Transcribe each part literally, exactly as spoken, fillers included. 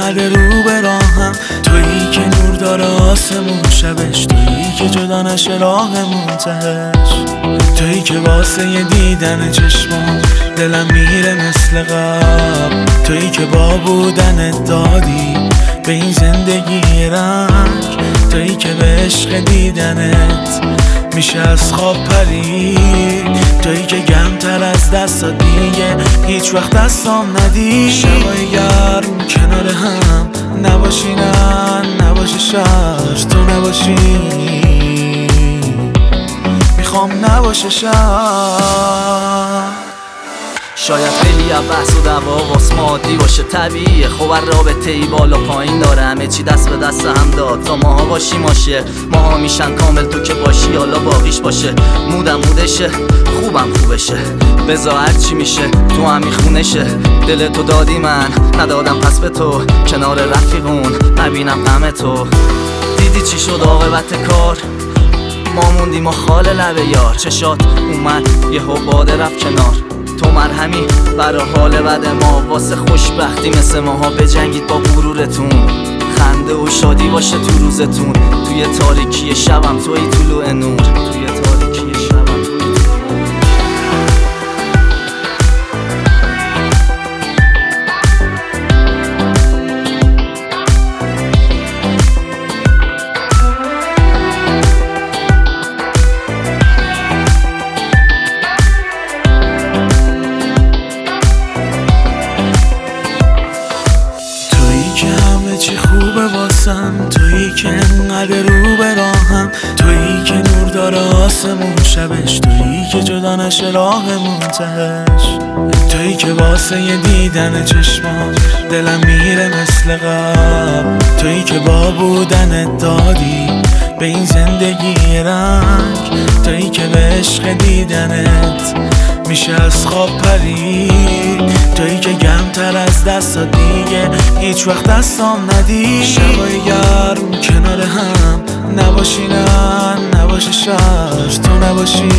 اینقدر رو به راهم، تویی که نور داره آسمون شبش، تویی که جدا نشه راهمون تهش، تویی که واسه یه دیدن چشمام دلم میره مثل قبل، تویی که با بودنت دادی به این زندگی رنگ، تویی که به عشق دیدنت میشه از خواب پرید، تویی که گرمتر از دستات دیگه هیچ وقت دستام ندی. شبای گرم کنار هم نباشی، نه نباشی، شهر تو نباشی، میخوام نباشه شهر. شاید خیلی از بحث و دعوا واس مادی باشه، طبیعیه خب رابطه ای بالا پایین داره، همه چی دست به دست هم داد تا ماها باشیم عاشق، ماها میشن کامل تو که باشی حالا باقیش باشه، مودم مودشه خوبم خوبشه، بذار هر چی میشه تو هم میخونشه، دل تو دادی من ندادم پس به تو، کنار رفیقون نبینم غم تو، دیدی چی شد عاقبت کار، ما موندیم و خال لبه یار، چشات اومد یه باد رفت کنار، تو مرهمی برا حال بد ما، واسه خوشبختی مثل ماها بجنگید با غرورتون، خنده و شادی باشه تو روزتون، توی تاریکی شبم توی طلوع نور، توی تاریکی شبم توی چی خوبه واسم، تویی که انقدر رو به راهم، تویی که نور داره آسمون شبش، تویی که جدا نشه راهمون تهش، تویی که واسه یه دیدن چشمام دلم میره مثل قبل، تویی که با بودنت دادی به این زندگی رنگ، تویی که به عشق دیدنت میشه از خواب پرید، تویی که گرمتر از دستات دیگه هیچ وقت دستام ندی. شبای گرم کنار هم نباشی، نه نباشه شهر تو نباشی،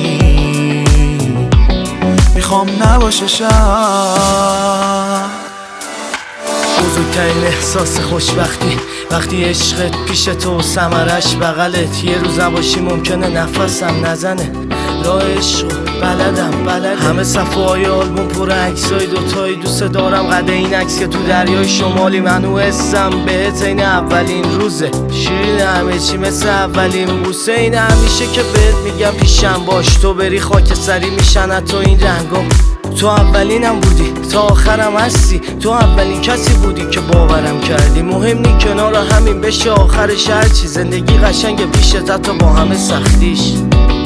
میخوام نباشه شهر. بزرگترین احساس خوشبختی وقتی عشقت پیش تو ثمرش بغلت، یه روز نباشی ممکنه نفسم نزنه، راه عشق بلدم بلد، همه صفحه‌های آلبوم پر عکسای دوتایی دوست دارم، قد این عکس که تو دریای شمالی منو حسم بهت این اولین روزه، شیرین همه چی مثل اولین بوسه، این همیشه که بهت میگم پیشم باش، تو بری خاک سری میشن تو این رنگم، تو اولینم بودی تا آخرم هستی، تو اولین کسی بودی که باورم کردی، مهم نی کنار همین بشه آخرش هرچی، زندگی قشنگ پیشت حتی با همه سختیش.